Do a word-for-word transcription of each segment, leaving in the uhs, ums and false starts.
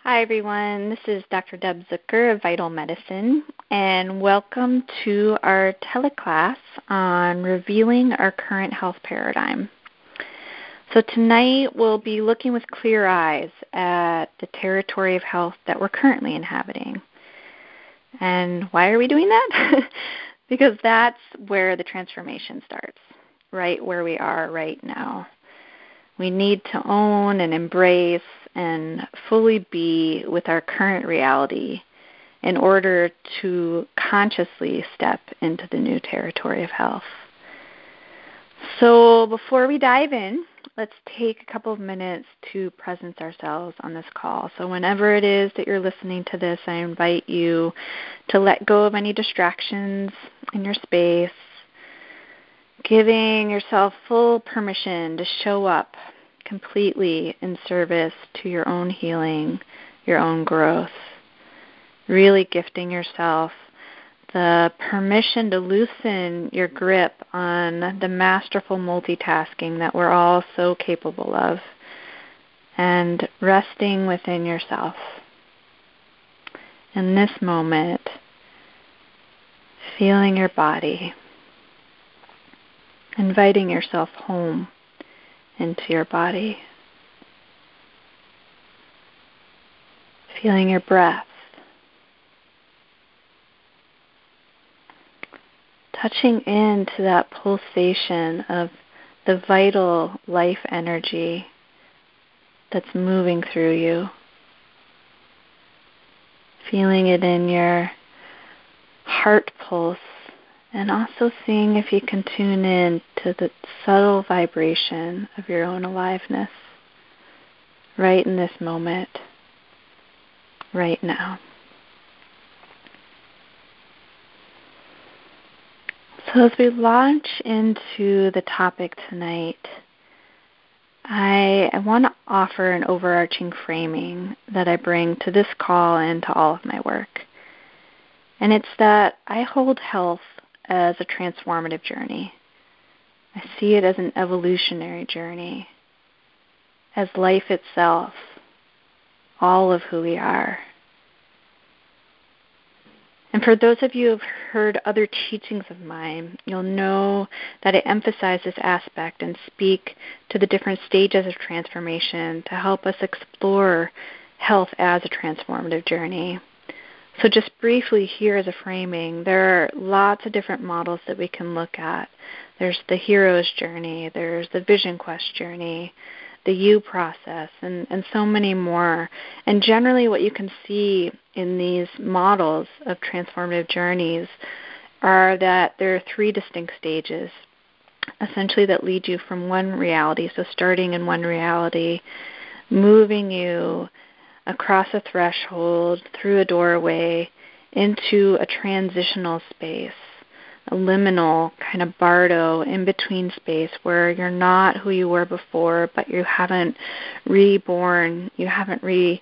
Hi, everyone. This is Doctor Deb Zucker of Vital Medicine, and welcome to our teleclass on revealing our current health paradigm. So tonight we'll be looking with clear eyes at the territory of health that we're currently inhabiting. And why are we doing that? Because that's where the transformation starts, right where we are right now. We need to own and embrace and fully be with our current reality in order to consciously step into the new territory of health. So before we dive in, let's take a couple of minutes to presence ourselves on this call. So whenever it is that you're listening to this, I invite you to let go of any distractions in your space, giving yourself full permission to show up completely in service to your own healing, your own growth, really gifting yourself the permission to loosen your grip on the masterful multitasking that we're all so capable of, and resting within yourself. In this moment, feeling your body, inviting yourself home into your body. Feeling your breath. Touching into that pulsation of the vital life energy that's moving through you. Feeling it in your heart pulse, and also seeing if you can tune in to the subtle vibration of your own aliveness right in this moment, right now. So as we launch into the topic tonight, I, I want to offer an overarching framing that I bring to this call and to all of my work. And it's that I hold health as a transformative journey. I see it as an evolutionary journey, as life itself, all of who we are. And for those of you who have heard other teachings of mine, you'll know that I emphasize this aspect and speak to the different stages of transformation to help us explore health as a transformative journey. So just briefly here as a framing, there are lots of different models that we can look at. There's the hero's journey, there's the vision quest journey, the you process, and, and so many more. And generally what you can see in these models of transformative journeys are that there are three distinct stages, essentially, that lead you from one reality, so starting in one reality, moving you across a threshold, through a doorway, into a transitional space, a liminal kind of bardo in-between space where you're not who you were before, but you haven't reborn, you haven't re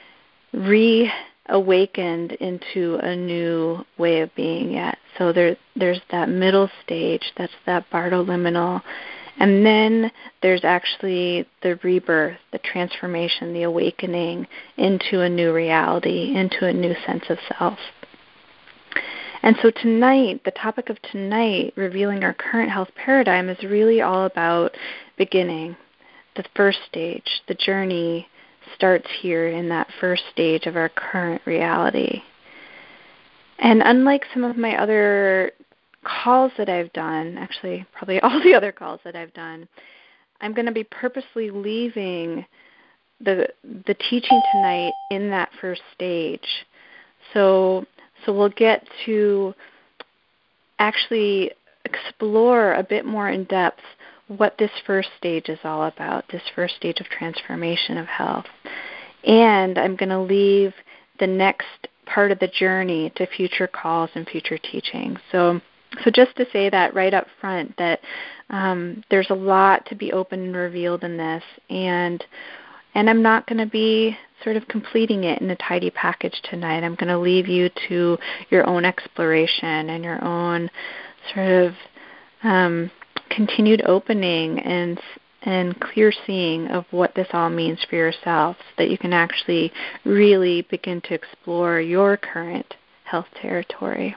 reawakened into a new way of being yet. So there, there's that middle stage, that's that bardo liminal. And then there's actually the rebirth, the transformation, the awakening into a new reality, into a new sense of self. And so tonight, the topic of tonight, revealing our current health paradigm, is really all about beginning, the first stage. The journey starts here in that first stage of our current reality. And unlike some of my other calls that I've done, actually probably all the other calls that I've done, I'm going to be purposely leaving the the teaching tonight in that first stage. So so we'll get to actually explore a bit more in depth what this first stage is all about, this first stage of transformation of health. And I'm going to leave the next part of the journey to future calls and future teachings. So So just to say that right up front, that um, there's a lot to be open and revealed in this, and and I'm not going to be sort of completing it in a tidy package tonight. I'm going to leave you to your own exploration and your own sort of um, continued opening and and clear seeing of what this all means for yourself so that you can actually really begin to explore your current health territory.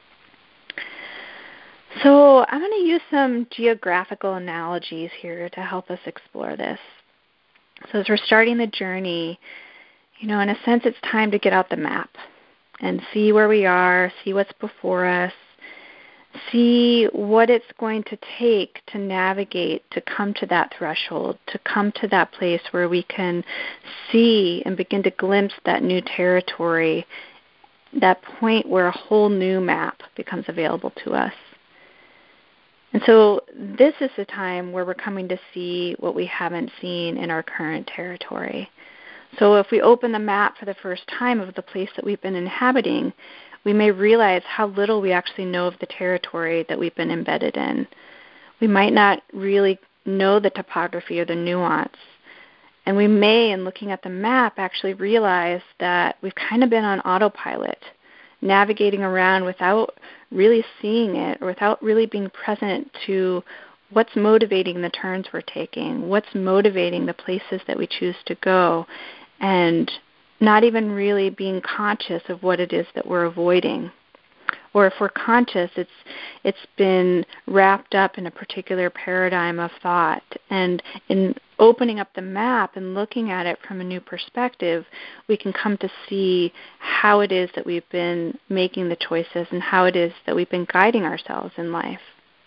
So I'm going to use some geographical analogies here to help us explore this. So as we're starting the journey, you know, in a sense, it's time to get out the map and see where we are, see what's before us, see what it's going to take to navigate, to come to that threshold, to come to that place where we can see and begin to glimpse that new territory, that point where a whole new map becomes available to us. And so this is the time where we're coming to see what we haven't seen in our current territory. So if we open the map for the first time of the place that we've been inhabiting, we may realize how little we actually know of the territory that we've been embedded in. We might not really know the topography or the nuance. And we may, in looking at the map, actually realize that we've kind of been on autopilot, navigating around without really seeing it or without really being present to what's motivating the turns we're taking, what's motivating the places that we choose to go, and not even really being conscious of what it is that we're avoiding. Or if we're conscious, it's it's been wrapped up in a particular paradigm of thought. And in opening up the map and looking at it from a new perspective, we can come to see how it is that we've been making the choices and how it is that we've been guiding ourselves in life.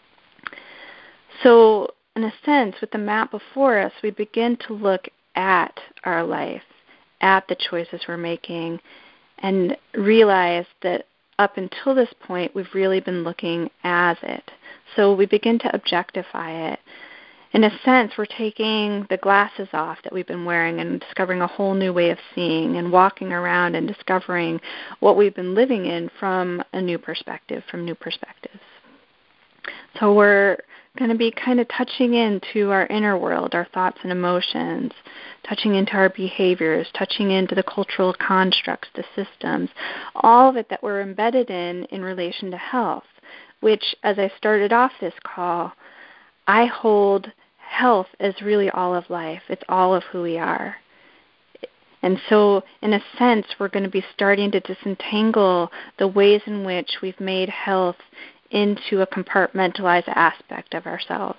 So, in a sense, with the map before us, we begin to look at our life, at the choices we're making, and realize that up until this point, we've really been looking as it. So we begin to objectify it. In a sense, we're taking the glasses off that we've been wearing and discovering a whole new way of seeing and walking around and discovering what we've been living in from a new perspective, from new perspectives. So we're going to be kind of touching into our inner world, our thoughts and emotions, touching into our behaviors, touching into the cultural constructs, the systems, all of it that we're embedded in in relation to health, which, as I started off this call, I hold health as really all of life. It's all of who we are. And so, in a sense, we're going to be starting to disentangle the ways in which we've made health into a compartmentalized aspect of ourselves.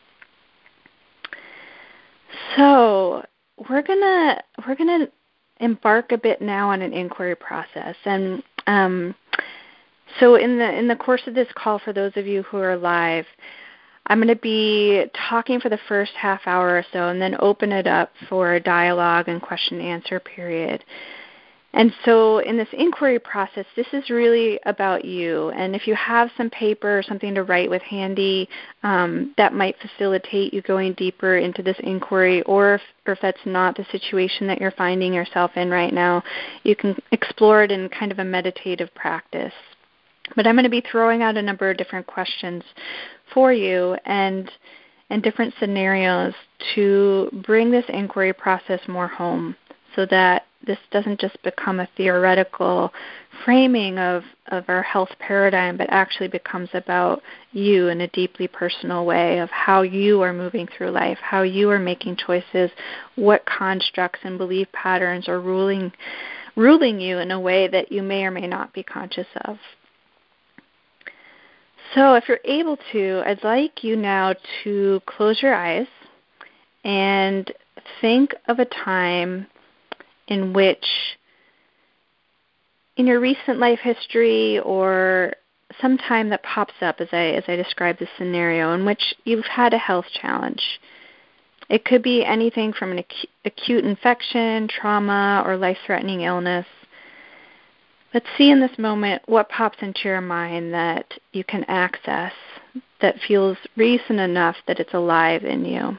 So we're gonna we're gonna embark a bit now on an inquiry process, and um, so in the in the course of this call, for those of you who are live, I'm going to be talking for the first half hour or so, and then open it up for a dialogue and question and answer period. And so in this inquiry process, this is really about you. And if you have some paper or something to write with handy, um, that might facilitate you going deeper into this inquiry. Or if, or if that's not the situation that you're finding yourself in right now, you can explore it in kind of a meditative practice. But I'm going to be throwing out a number of different questions for you and and different scenarios to bring this inquiry process more home, so that this doesn't just become a theoretical framing of, of our health paradigm, but actually becomes about you in a deeply personal way of how you are moving through life, how you are making choices, what constructs and belief patterns are ruling ruling you in a way that you may or may not be conscious of. So if you're able to, I'd like you now to close your eyes and think of a time in which, in your recent life history or some time that pops up as I as I describe this scenario, in which you've had a health challenge. It could be anything from an acu- acute infection, trauma, or life-threatening illness. Let's see in this moment what pops into your mind that you can access, that feels recent enough that it's alive in you.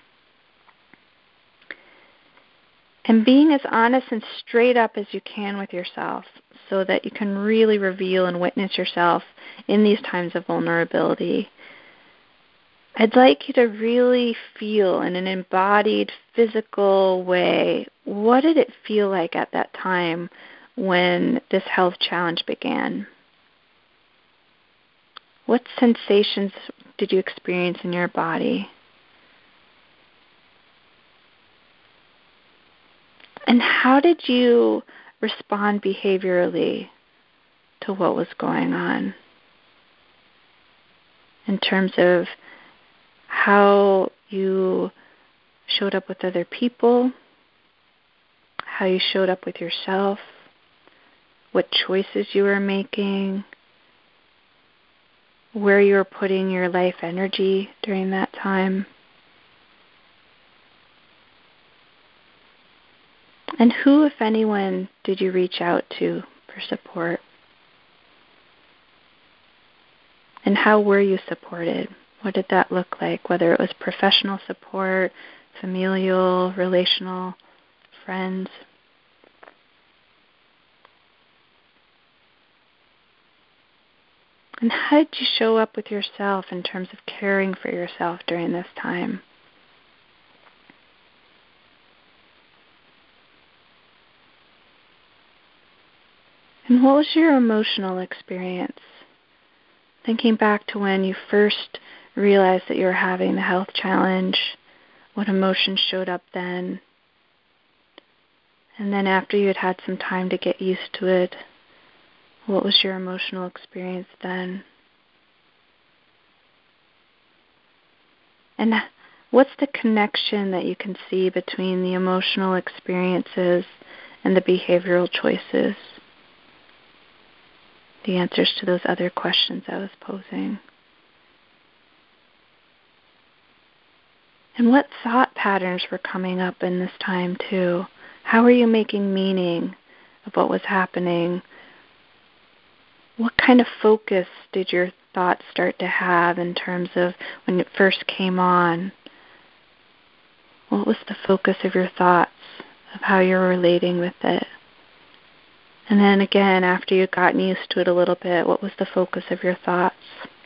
And being as honest and straight up as you can with yourself, so that you can really reveal and witness yourself in these times of vulnerability. I'd like you to really feel in an embodied, physical way, what did it feel like at that time when this health challenge began? What sensations did you experience in your body? And how did you respond behaviorally to what was going on in terms of how you showed up with other people, how you showed up with yourself, what choices you were making, where you were putting your life energy during that time? And who, if anyone, did you reach out to for support? And how were you supported? What did that look like? Whether it was professional support, familial, relational, friends. And how did you show up with yourself in terms of caring for yourself during this time? And what was your emotional experience? Thinking back to when you first realized that you were having the health challenge, what emotions showed up then? And then after you had had some time to get used to it, what was your emotional experience then? And what's the connection that you can see between the emotional experiences and the behavioral choices? The answers to those other questions I was posing. And what thought patterns were coming up in this time too? How were you making meaning of what was happening? What kind of focus did your thoughts start to have in terms of when it first came on? What was the focus of your thoughts, of how you're relating with it? And then again, after you'd gotten used to it a little bit, what was the focus of your thoughts?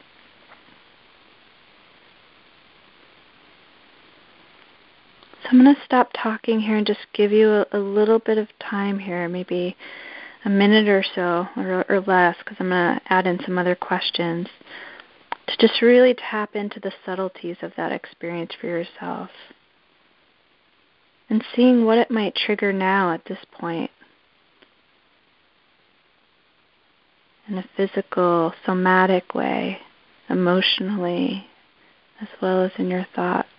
So I'm going to stop talking here and just give you a, a little bit of time here, maybe a minute or so, or, or less, because I'm going to add in some other questions, to just really tap into the subtleties of that experience for yourself and seeing what it might trigger now at this point. In a physical, somatic way, emotionally, as well as in your thoughts.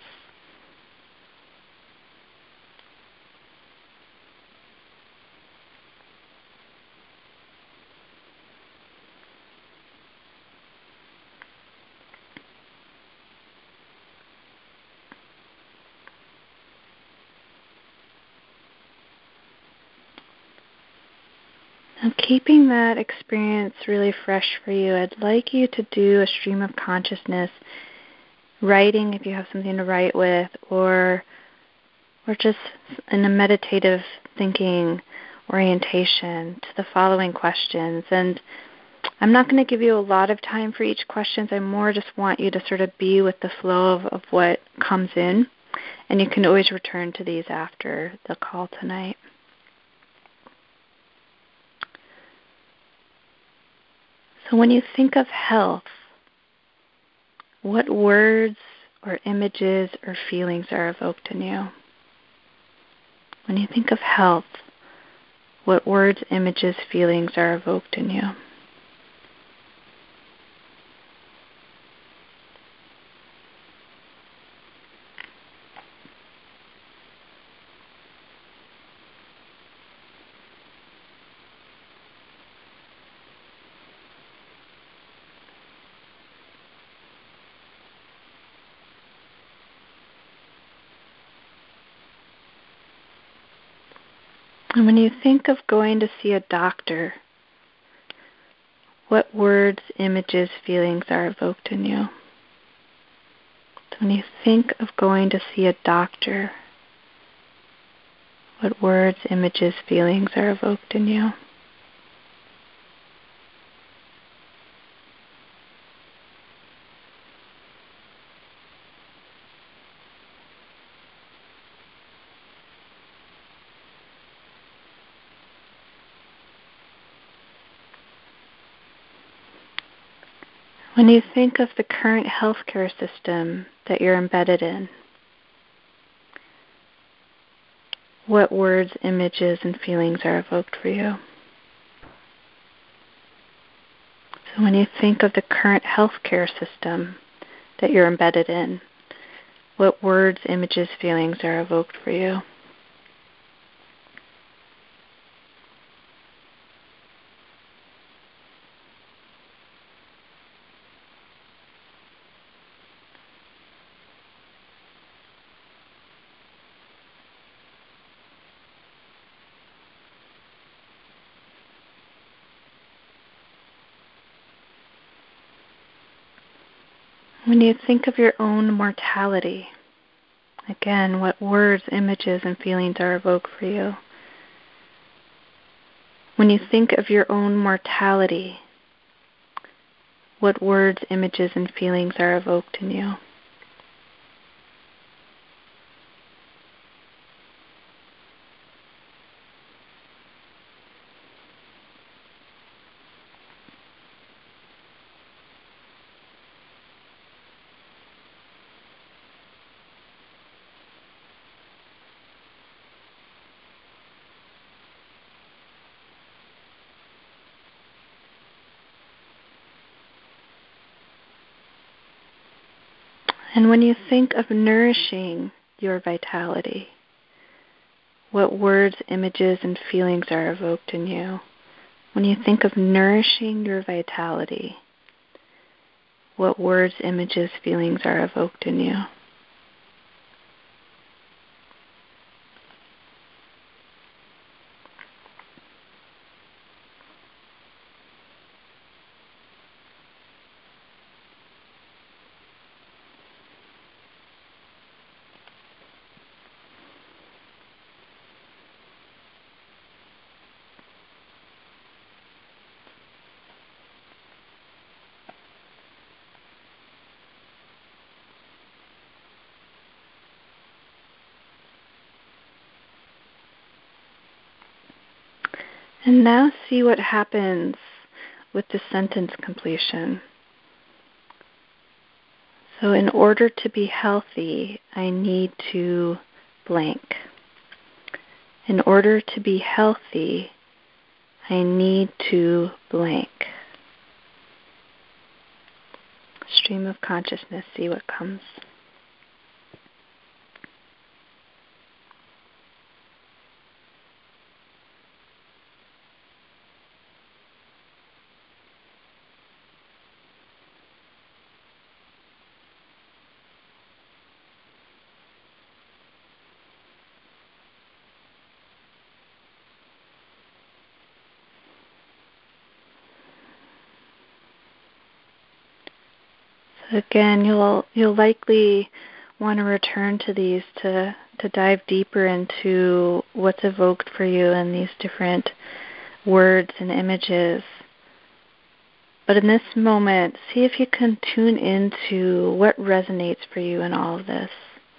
Now, keeping that experience really fresh for you, I'd like you to do a stream of consciousness, writing if you have something to write with, or or just in a meditative thinking orientation to the following questions. And I'm not going to give you a lot of time for each question. I more just want you to sort of be with the flow of, of what comes in. And you can always return to these after the call tonight. So when you think of health, what words or images or feelings are evoked in you? When you think of health, what words, images, feelings are evoked in you? And when you think of going to see a doctor, what words, images, feelings are evoked in you? So when you think of going to see a doctor, what words, images, feelings are evoked in you? When you think of the current healthcare system that you're embedded in, what words, images, and feelings are evoked for you? So when you think of the current healthcare system that you're embedded in, what words, images, feelings are evoked for you? When you think of your own mortality, again, what words, images, and feelings are evoked for you? When you think of your own mortality, what words, images, and feelings are evoked in you? And when you think of nourishing your vitality, what words, images, and feelings are evoked in you? When you think of nourishing your vitality, what words, images, feelings are evoked in you? And now see what happens with the sentence completion. So in order to be healthy, I need to blank. In order to be healthy, I need to blank. Stream of consciousness, see what comes. So again, you'll you'll likely want to return to these to to dive deeper into what's evoked for you in these different words and images. But in this moment, see if you can tune into what resonates for you in all of this.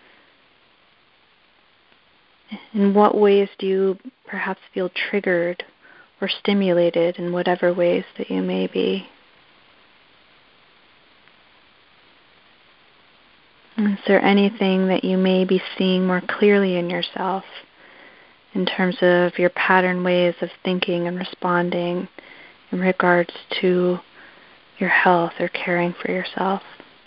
In what ways do you perhaps feel triggered or stimulated in whatever ways that you may be? Is there anything that you may be seeing more clearly in yourself in terms of your pattern ways of thinking and responding in regards to your health or caring for yourself?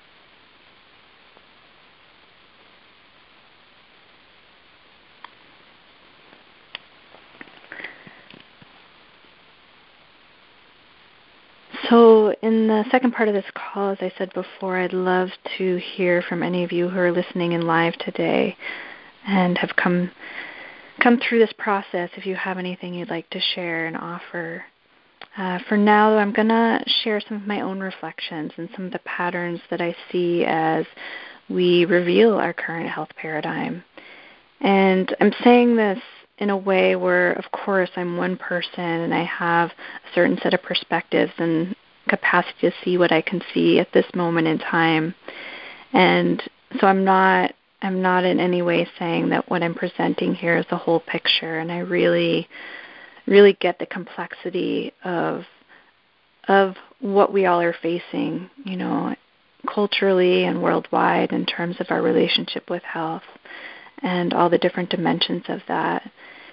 So in the second part of this call, as I said before, I'd love to hear from any of you who are listening in live today and have come come through this process if you have anything you'd like to share and offer. Uh, for now, I'm going to share some of my own reflections and some of the patterns that I see as we reveal our current health paradigm. And I'm saying this in a way where, of course, I'm one person and I have a certain set of perspectives and capacity to see what I can see at this moment in time. And so I'm not I'm not in any way saying that what I'm presenting here is the whole picture, and I really, really get the complexity of of what we all are facing, you know, culturally and worldwide in terms of our relationship with health. and all the different dimensions of that.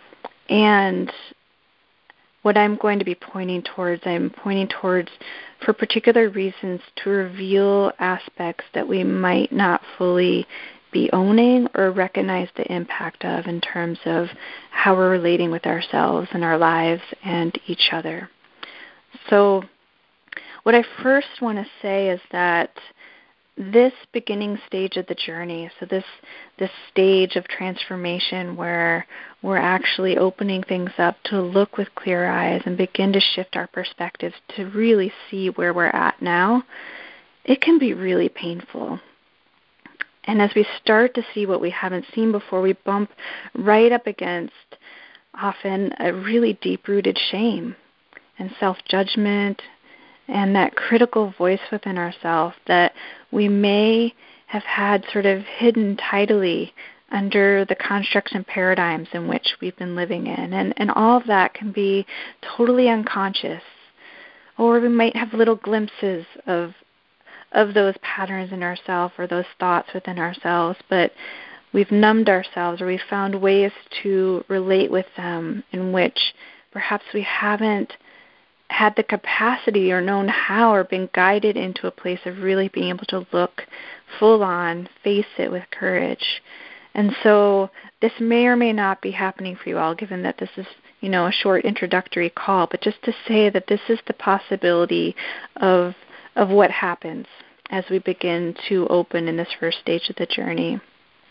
And what I'm going to be pointing towards, I'm pointing towards for particular reasons to reveal aspects that we might not fully be owning or recognize the impact of in terms of how we're relating with ourselves and our lives and each other. So what I first want to say is that this beginning stage of the journey, so this this stage of transformation where we're actually opening things up to look with clear eyes and begin to shift our perspectives to really see where we're at now, it can be really painful. And as we start to see what we haven't seen before, we bump right up against often a really deep-rooted shame and self-judgment and that critical voice within ourselves that we may have had sort of hidden tidily under the constructs and paradigms in which we've been living in. And, and all of that can be totally unconscious. Or we might have little glimpses of of those patterns in ourselves or those thoughts within ourselves, but we've numbed ourselves or we've found ways to relate with them in which perhaps we haven't had the capacity or known how or been guided into a place of really being able to look full on, face it with courage. And so this may or may not be happening for you all, given that this is, you know, a short introductory call, but just to say that this is the possibility of of what happens as we begin to open in this first stage of the journey.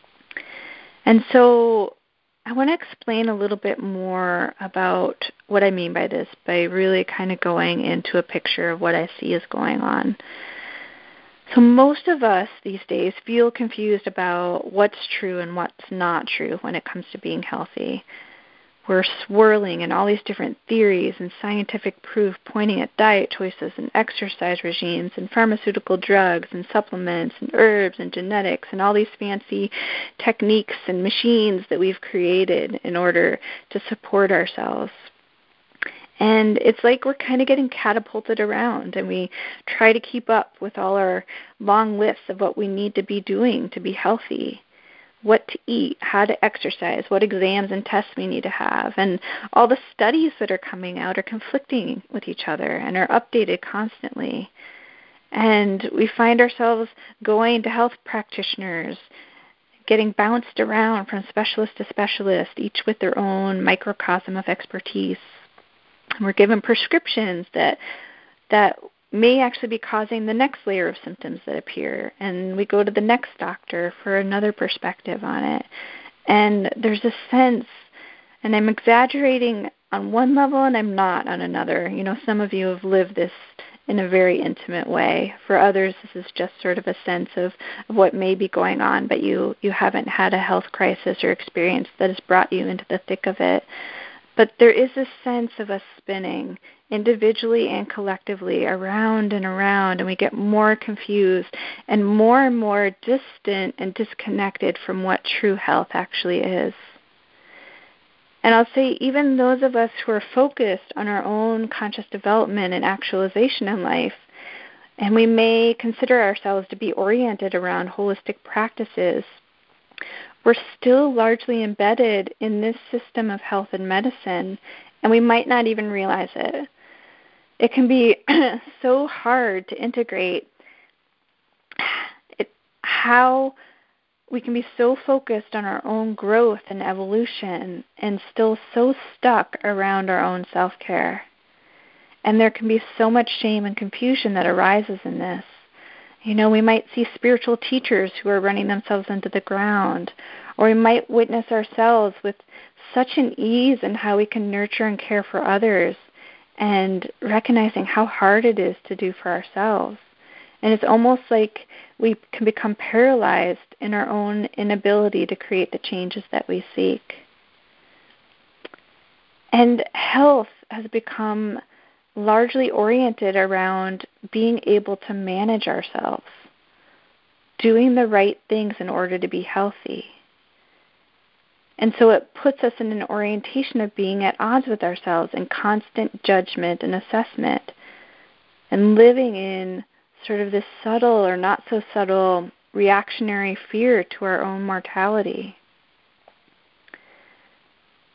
And so I want to explain a little bit more about what I mean by this by really kind of going into a picture of what I see is going on. So most of us these days feel confused about what's true and what's not true when it comes to being healthy. We're swirling in all these different theories and scientific proof pointing at diet choices and exercise regimes and pharmaceutical drugs and supplements and herbs and genetics and all these fancy techniques and machines that we've created in order to support ourselves. And it's like we're kind of getting catapulted around, and we try to keep up with all our long lists of what we need to be doing to be healthy. What to eat, how to exercise, what exams and tests we need to have. And all the studies that are coming out are conflicting with each other and are updated constantly. And we find ourselves going to health practitioners, getting bounced around from specialist to specialist, each with their own microcosm of expertise. And we're given prescriptions that that may actually be causing the next layer of symptoms that appear. And we go to the next doctor for another perspective on it. And there's a sense, and I'm exaggerating on one level and I'm not on another. You know, some of you have lived this in a very intimate way. For others, this is just sort of a sense of, of what may be going on, but you, you haven't had a health crisis or experience that has brought you into the thick of it. But there is a sense of us spinning individually and collectively around and around, and we get more confused and more and more distant and disconnected from what true health actually is. And I'll say even those of us who are focused on our own conscious development and actualization in life, and we may consider ourselves to be oriented around holistic practices, we're still largely embedded in this system of health and medicine, and we might not even realize it. It can be so hard to integrate it, how we can be so focused on our own growth and evolution and still so stuck around our own self-care. And there can be so much shame and confusion that arises in this. You know, we might see spiritual teachers who are running themselves into the ground, or we might witness ourselves with such an ease in how we can nurture and care for others, and recognizing how hard it is to do for ourselves. And it's almost like we can become paralyzed in our own inability to create the changes that we seek. And health has become largely oriented around being able to manage ourselves, doing the right things in order to be healthy. And so it puts us in an orientation of being at odds with ourselves in constant judgment and assessment, and living in sort of this subtle or not so subtle reactionary fear to our own mortality.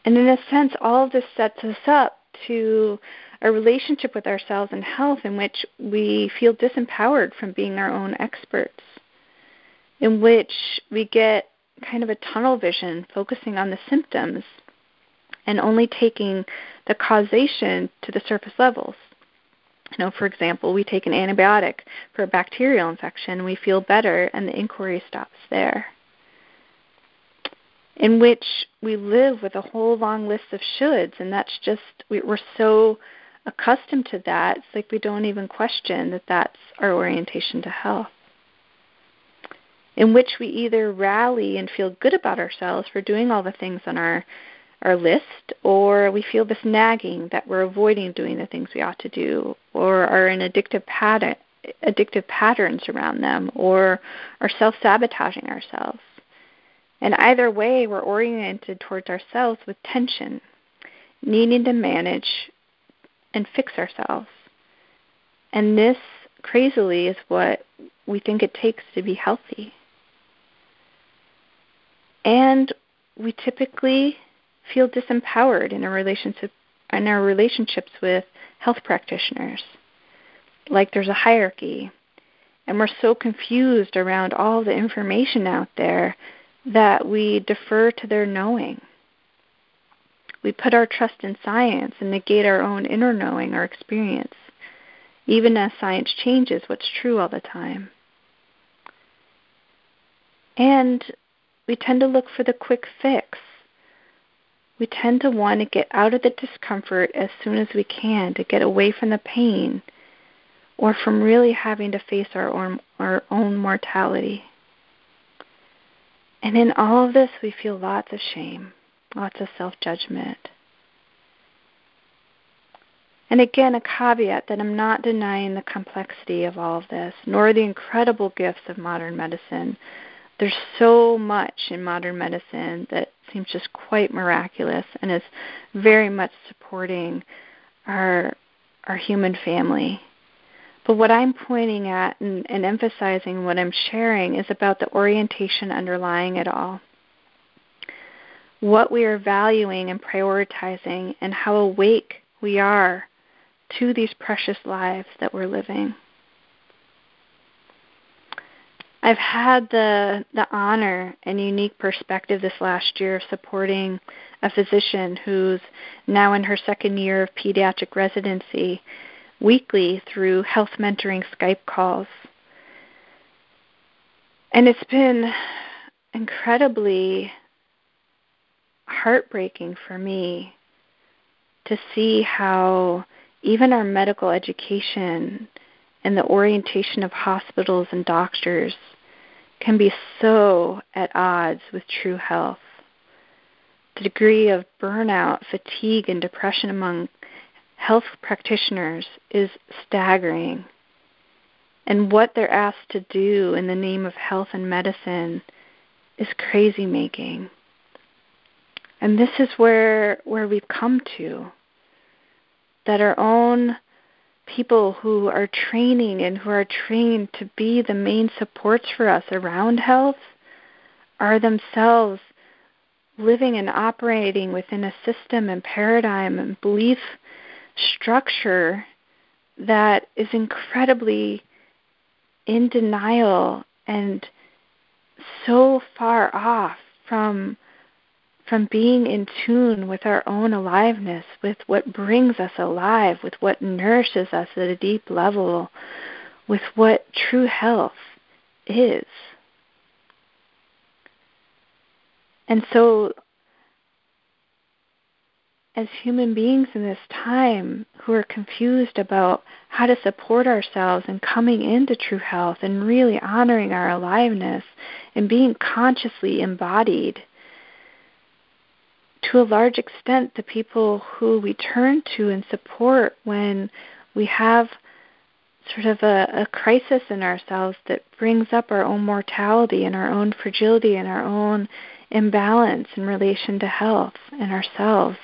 And in a sense, all of this sets us up to a relationship with ourselves and health in which we feel disempowered from being our own experts, in which we get kind of a tunnel vision, focusing on the symptoms and only taking the causation to the surface levels. You know, for example, we take an antibiotic for a bacterial infection, we feel better, and the inquiry stops there. In which we live with a whole long list of shoulds, and that's just, we're so accustomed to that, it's like we don't even question that that's our orientation to health. In which we either rally and feel good about ourselves for doing all the things on our our list, or we feel this nagging that we're avoiding doing the things we ought to do, or are in addictive pattern, addictive patterns around them, or are self-sabotaging ourselves. And either way, we're oriented towards ourselves with tension, needing to manage and fix ourselves. And this, crazily, is what we think it takes to be healthy. And we typically feel disempowered in our relationship in our relationships with health practitioners. Like there's a hierarchy, and we're so confused around all the information out there that we defer to their knowing. We put our trust in science and negate our own inner knowing or experience, even as science changes what's true all the time. And we tend to look for the quick fix. We tend to want to get out of the discomfort as soon as we can, to get away from the pain, or from really having to face our own, our own mortality. And in all of this, we feel lots of shame, lots of self-judgment. And again, a caveat that I'm not denying the complexity of all of this, nor the incredible gifts of modern medicine. There's so much in modern medicine that seems just quite miraculous and is very much supporting our our human family. But what I'm pointing at and, and emphasizing, what I'm sharing, is about the orientation underlying it all. What we are valuing and prioritizing, and how awake we are to these precious lives that we're living. I've had the the honor and unique perspective this last year of supporting a physician who's now in her second year of pediatric residency weekly through health mentoring Skype calls. And it's been incredibly heartbreaking for me to see how even our medical education and the orientation of hospitals and doctors can be so at odds with true health. The degree of burnout, fatigue, and depression among health practitioners is staggering. And what they're asked to do in the name of health and medicine is crazy making. And this is where where we've come to, that our own people who are training and who are trained to be the main supports for us around health are themselves living and operating within a system and paradigm and belief structure that is incredibly in denial and so far off from from being in tune with our own aliveness, with what brings us alive, with what nourishes us at a deep level, with what true health is. And so, as human beings in this time who are confused about how to support ourselves and coming into true health and really honoring our aliveness and being consciously embodied, to a large extent, the people who we turn to and support when we have sort of a, a crisis in ourselves that brings up our own mortality and our own fragility and our own imbalance in relation to health and ourselves.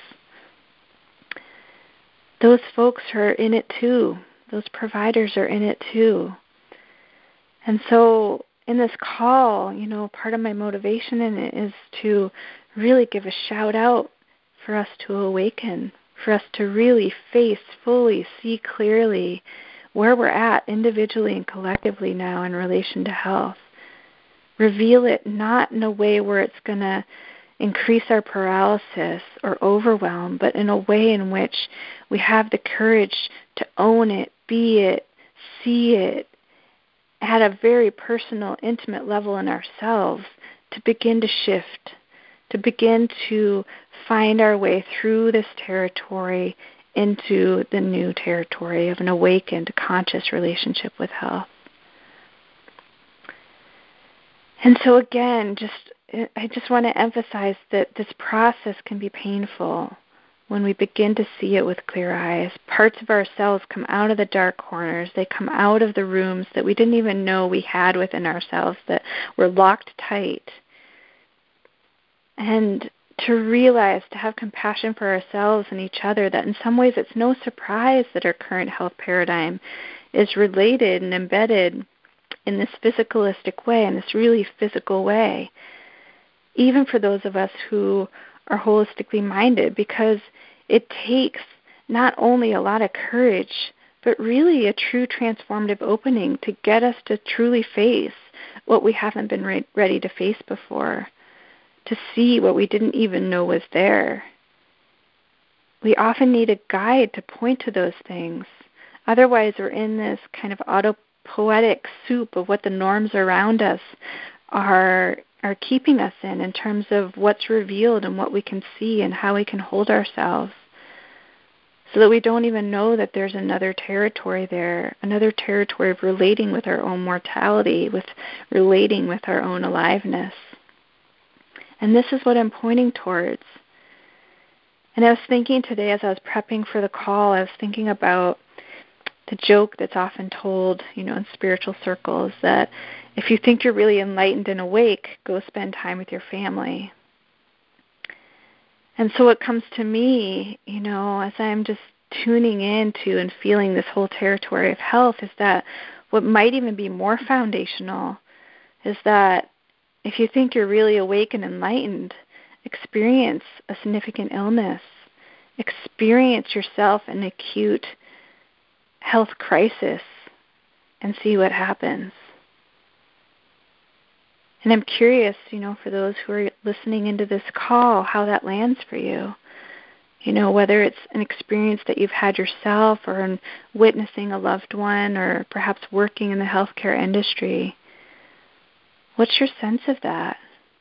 Those folks are in it too. Those providers are in it too. And so in this call, you know, part of my motivation in it is to really give a shout out for us to awaken, for us to really face fully, see clearly where we're at individually and collectively now in relation to health. Reveal it not in a way where it's going to increase our paralysis or overwhelm, but in a way in which we have the courage to own it, be it, see it, at a very personal, intimate level in ourselves, to begin to shift, to begin to find our way through this territory into the new territory of an awakened, conscious relationship with health. And so again, just I just want to emphasize that this process can be painful when we begin to see it with clear eyes. Parts of ourselves come out of the dark corners. They come out of the rooms that we didn't even know we had within ourselves, that were locked tight. And to realize, to have compassion for ourselves and each other, that in some ways it's no surprise that our current health paradigm is related and embedded in this physicalistic way, in this really physical way, even for those of us who are holistically minded, because it takes not only a lot of courage, but really a true transformative opening to get us to truly face what we haven't been re- ready to face before, to see what we didn't even know was there. We often need a guide to point to those things. Otherwise, we're in this kind of autopoietic soup of what the norms around us are are keeping us in, in terms of what's revealed and what we can see and how we can hold ourselves, so that we don't even know that there's another territory there, another territory of relating with our own mortality, with relating with our own aliveness. And this is what I'm pointing towards. And I was thinking today as I was prepping for the call, I was thinking about the joke that's often told, you know, in spiritual circles, that if you think you're really enlightened and awake, go spend time with your family. And so what comes to me, you know, as I'm just tuning into and feeling this whole territory of health, is that what might even be more foundational is that if you think you're really awake and enlightened, experience a significant illness, experience yourself an acute health crisis, and see what happens. And I'm curious, you know, for those who are listening into this call, how that lands for you. You know, whether it's an experience that you've had yourself, or in witnessing a loved one, or perhaps working in the healthcare industry. What's your sense of that?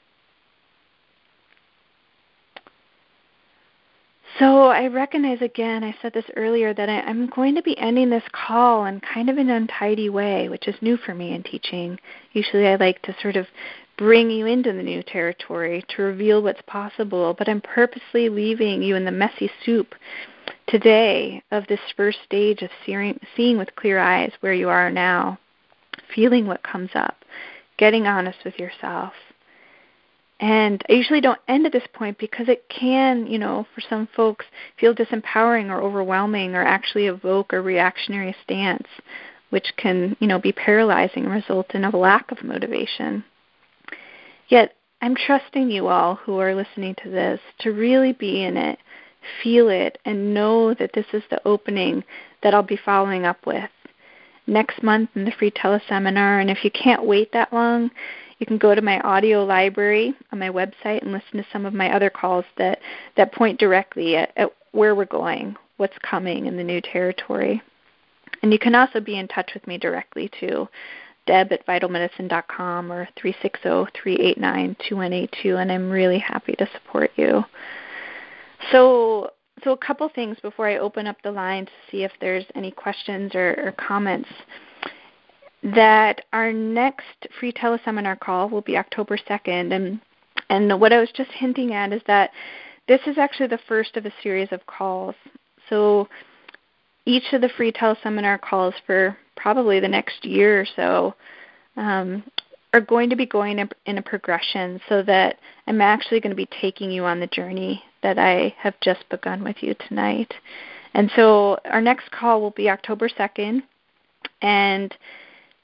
So I recognize, again, I said this earlier, that I, I'm going to be ending this call in kind of an untidy way, which is new for me in teaching. Usually I like to sort of bring you into the new territory to reveal what's possible, but I'm purposely leaving you in the messy soup today of this first stage of seeing, seeing with clear eyes where you are now, feeling what comes up, getting honest with yourself. And I usually don't end at this point because it can, you know, for some folks feel disempowering or overwhelming, or actually evoke a reactionary stance, which can, you know, be paralyzing and result in a lack of motivation. Yet I'm trusting you all who are listening to this to really be in it, feel it, and know that this is the opening that I'll be following up with next month in the free teleseminar. And if you can't wait that long, you can go to my audio library on my website and listen to some of my other calls that, that point directly at, at where we're going, what's coming in the new territory. And you can also be in touch with me directly too, deb at vital medicine dot com or three six zero, three eight nine, two one eight two, and I'm really happy to support you. So so a couple things before I open up the line to see if there's any questions or, or comments. That our next free teleseminar call will be October second, and and what I was just hinting at is that this is actually the first of a series of calls. So each of the free teleseminar calls for probably the next year or so um, are going to be going in a progression, so that I'm actually going to be taking you on the journey that I have just begun with you tonight. And so our next call will be October second, and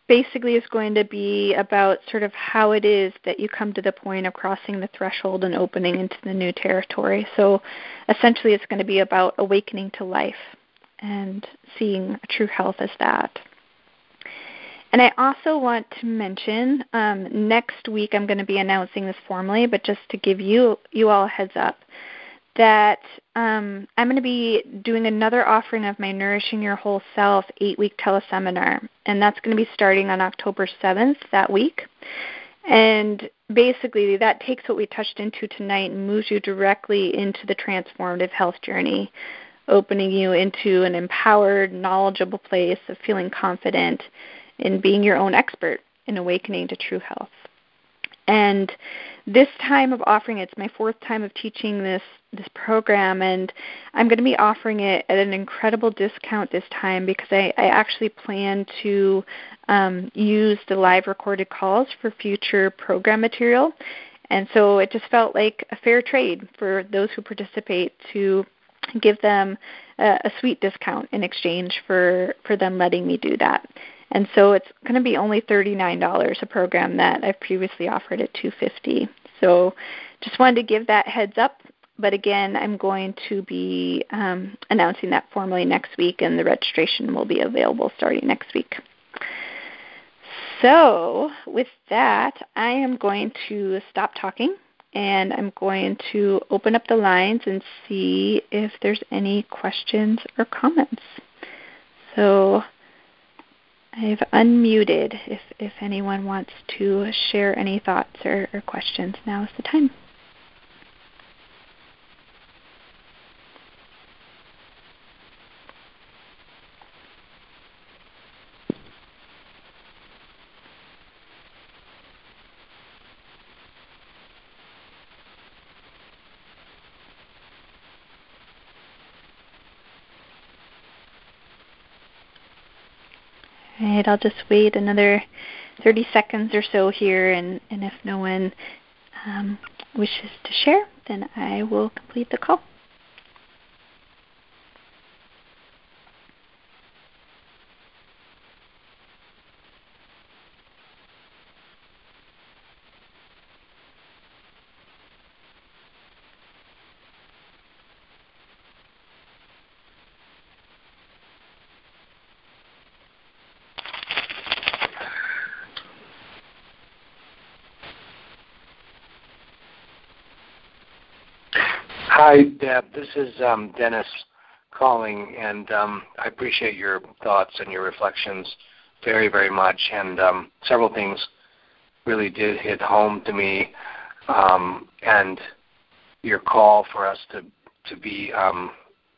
basically is going to be about sort of how it is that you come to the point of crossing the threshold and opening into the new territory. So essentially it's going to be about awakening to life and seeing true health as that. And I also want to mention, um, next week I'm going to be announcing this formally, but just to give you you all a heads up, that um, I'm going to be doing another offering of my Nourishing Your Whole Self eight-week teleseminar, and that's going to be starting on October seventh that week. And basically that takes what we touched into tonight and moves you directly into the transformative health journey, opening you into an empowered, knowledgeable place of feeling confident in being your own expert in awakening to true health. And this time of offering, it's my fourth time of teaching this this program, and I'm going to be offering it at an incredible discount this time because I, I actually plan to um, use the live recorded calls for future program material. And so it just felt like a fair trade for those who participate to give them a, a sweet discount in exchange for, for them letting me do that. And so it's going to be only thirty-nine dollars a program that I've previously offered at two hundred fifty dollars. So just wanted to give that heads up. But again, I'm going to be um, announcing that formally next week, and the registration will be available starting next week. So with that, I am going to stop talking, and I'm going to open up the lines and see if there's any questions or comments. So I've unmuted if, if anyone wants to share any thoughts or, or questions. Now is the time. All right, I'll just wait another thirty seconds or so here, and, and if no one um, wishes to share, then I will complete the call. Hi, Deb. This is um, Dennis calling, and um, I appreciate your thoughts and your reflections very, very much. And um, several things really did hit home to me, um, and your call for us to to be um,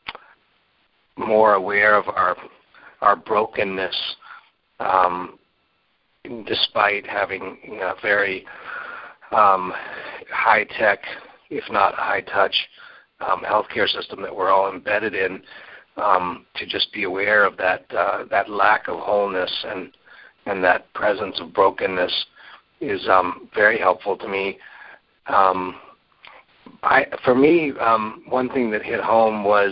more aware of our our brokenness, um, despite having you know, a very um, high tech, if not high touch, um, healthcare system that we're all embedded in. Um, to just be aware of that uh, that lack of wholeness and and that presence of brokenness is um, very helpful to me. Um, I, for me, um, one thing that hit home was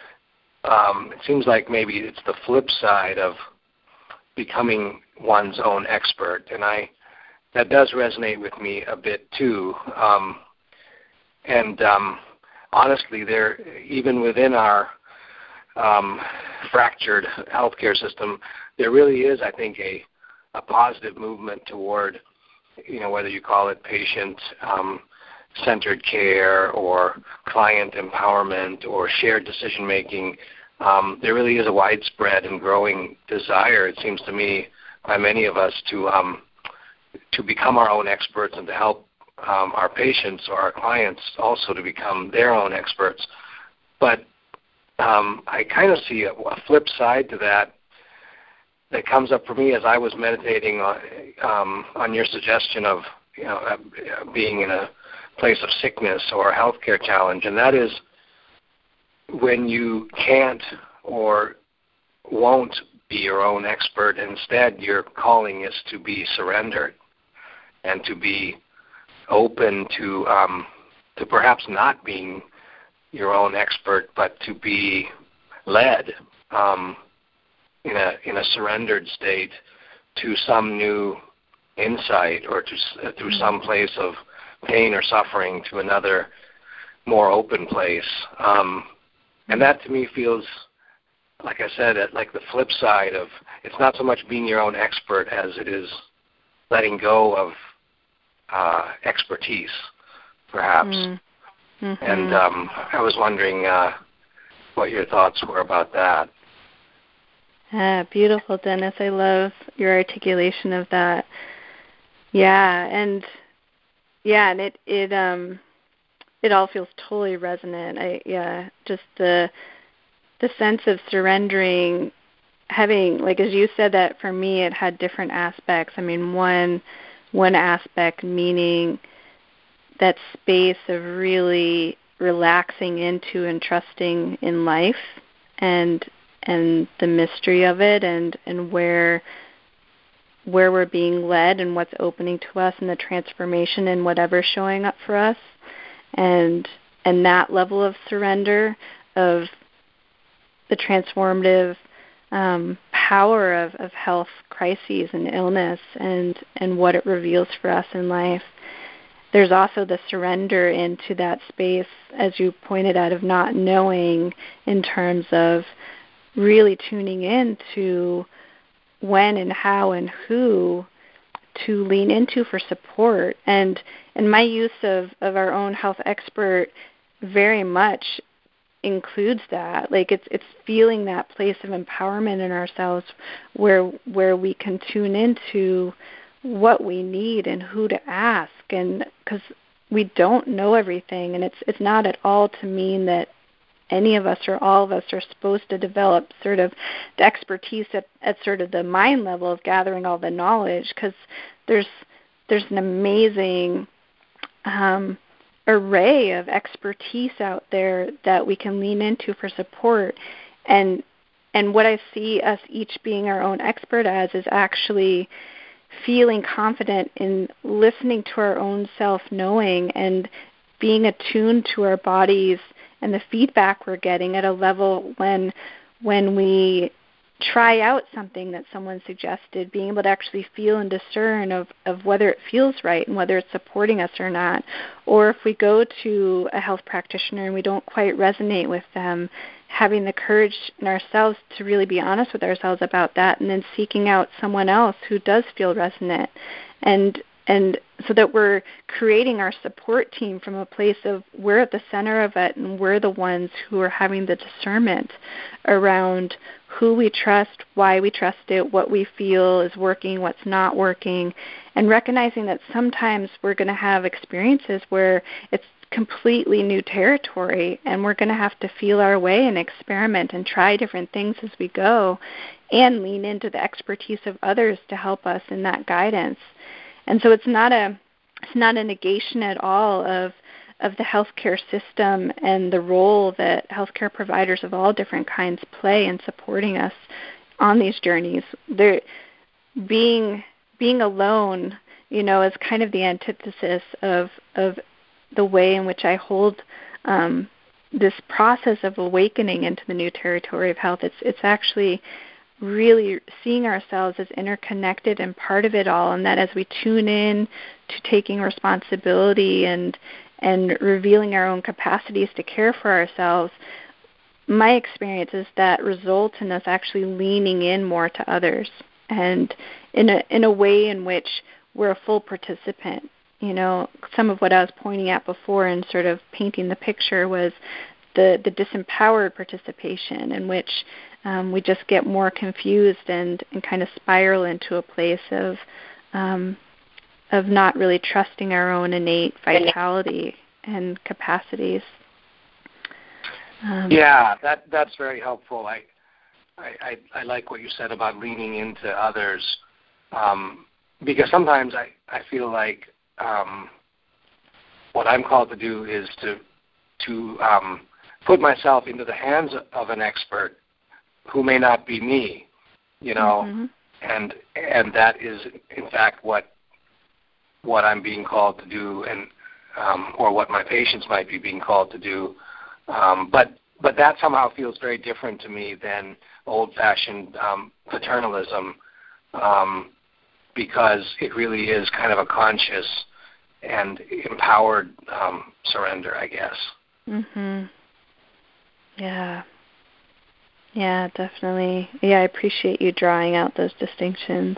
um, it seems like maybe it's the flip side of becoming one's own expert, and I that does resonate with me a bit too. Um, and um, honestly, there even within our um, fractured healthcare system, there really is, I think, a a positive movement toward, you know, whether you call it patient um, centered care or client empowerment or shared decision making. Um, there really is a widespread and growing desire, it seems to me, by many of us to um, to become our own experts and to help um, our patients or our clients also to become their own experts. But um, I kind of see a, a flip side to that that comes up for me as I was meditating on, um, on your suggestion of you know uh, being in a place of sickness or a healthcare challenge, and that is when you can't or won't be your own expert. Instead, your calling is to be surrendered and to be open to um, to perhaps not being your own expert, but to be led um, in a in a surrendered state to some new insight or to through some place of pain or suffering to another more open place. Um, and that to me feels, like I said, at like the flip side of, it's not so much being your own expert as it is letting go of uh, expertise, perhaps. Mm-hmm. And um, I was wondering uh, what your thoughts were about that. Ah, beautiful, Dennis. I love your articulation of that. Yeah, and yeah, and it it um it all feels totally resonant. I yeah, just the the sense of surrendering, having, like as you said, that for me it had different aspects. I mean, one one aspect meaning that space of really relaxing into and trusting in life and and the mystery of it, and and where where we're being led and what's opening to us, and the transformation in whatever's showing up for us, and and that level of surrender, of the transformative um, power of, of health crises and illness, and and what it reveals for us in life. There's also the surrender into that space, as you pointed out, of not knowing, in terms of really tuning in to when and how and who to lean into for support. And and my use of, of our own health expert very much includes that. Like it's it's feeling that place of empowerment in ourselves where where we can tune into what we need and who to ask, and because we don't know everything, and it's it's not at all to mean that any of us or all of us are supposed to develop sort of the expertise at, at sort of the mind level of gathering all the knowledge, because there's there's an amazing um, array of expertise out there that we can lean into for support. And and what I see us each being our own expert as is actually feeling confident in listening to our own self-knowing and being attuned to our bodies and the feedback we're getting at a level when when we try out something that someone suggested, being able to actually feel and discern of, of whether it feels right and whether it's supporting us or not. Or if we go to a health practitioner and we don't quite resonate with them, having the courage in ourselves to really be honest with ourselves about that, and then seeking out someone else who does feel resonant. And And so that we're creating our support team from a place of we're at the center of it, and we're the ones who are having the discernment around who we trust, why we trust it, what we feel is working, what's not working, and recognizing that sometimes we're going to have experiences where it's completely new territory, and we're going to have to feel our way and experiment and try different things as we go, and lean into the expertise of others to help us in that guidance. And so it's not a it's not a negation at all of of the healthcare system and the role that healthcare providers of all different kinds play in supporting us on these journeys. They're, being being alone, you know, is kind of the antithesis of of the way in which I hold um, this process of awakening into the new territory of health. It's it's actually really seeing ourselves as interconnected and part of it all, and that as we tune in to taking responsibility and and revealing our own capacities to care for ourselves, my experience is that results in us actually leaning in more to others, and in a in a way in which we're a full participant. You know, some of what I was pointing at before and sort of painting the picture was the, the disempowered participation, in which um, we just get more confused and, and kind of spiral into a place of um, of not really trusting our own innate vitality and capacities. Um, yeah, that that's very helpful. I, I I I like what you said about leaning into others, um, because sometimes I, I feel like um, what I'm called to do is to to um, put myself into the hands of an expert who may not be me, you know, mm-hmm. and and that is in fact what what I'm being called to do, and um, or what my patients might be being called to do. Um, but but that somehow feels very different to me than old-fashioned um, paternalism, um, because it really is kind of a conscious and empowered um, surrender, I guess. Mhm. Yeah. Yeah, definitely. Yeah, I appreciate you drawing out those distinctions.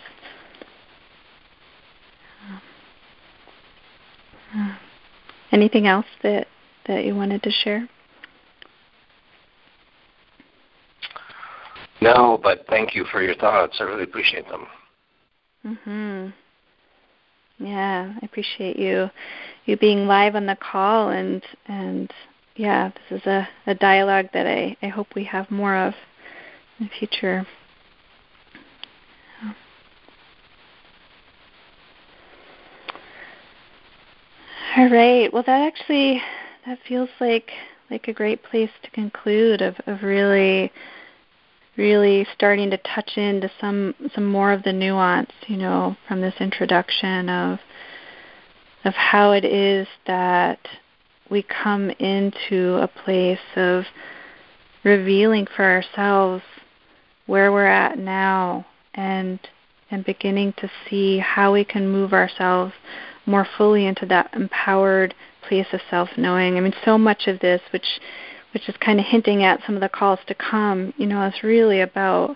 Anything else that, that you wanted to share? No, but thank you for your thoughts. I really appreciate them. Mhm. Yeah, I appreciate you you being live on the call, and and yeah, this is a, a dialogue that I, I hope we have more of in the future. All right. Well, that actually that feels like like a great place to conclude, of, of really really starting to touch into some some more of the nuance, you know, from this introduction of of how it is that we come into a place of revealing for ourselves where we're at now, and and beginning to see how we can move ourselves more fully into that empowered place of self-knowing. I mean, so much of this, which which is kind of hinting at some of the calls to come, you know, is really about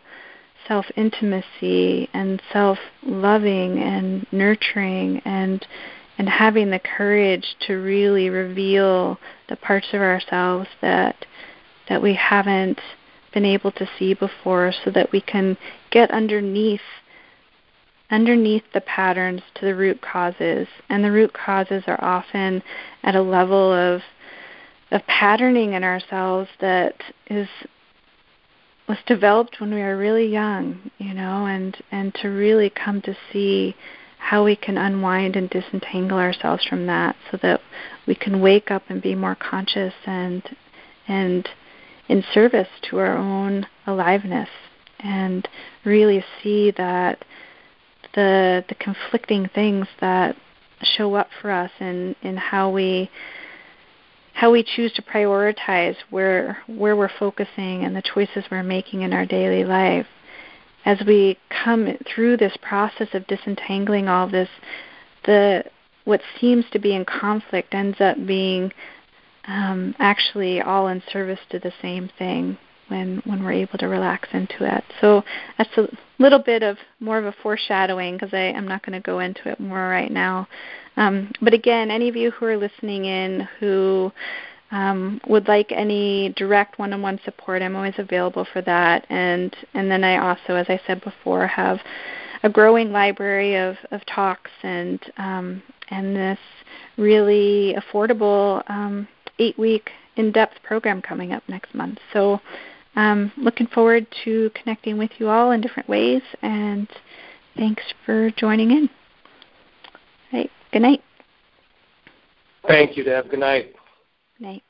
self-intimacy and self-loving and nurturing, and and having the courage to really reveal the parts of ourselves that that we haven't been able to see before, so that we can get underneath underneath the patterns to the root causes. And the root causes are often at a level of of patterning in ourselves that is was developed when we were really young, you know, and, and to really come to see how we can unwind and disentangle ourselves from that, so that we can wake up and be more conscious and and in service to our own aliveness, and really see that the the conflicting things that show up for us in, in how we how we choose to prioritize where where we're focusing and the choices we're making in our daily life. As we come through this process of disentangling all this, the what seems to be in conflict ends up being um, actually all in service to the same thing when when we're able to relax into it. So that's a little bit of more of a foreshadowing, because I'm not going to go into it more right now. Um, but again, any of you who are listening in who um, would like any direct one-on-one support, I'm always available for that. And and then I also, as I said before, have a growing library of, of talks and um, and this really affordable um, eight-week in-depth program coming up next month. So um, looking forward to connecting with you all in different ways, and thanks for joining in. All right, good night. Thank you, Deb. Good night. Good night.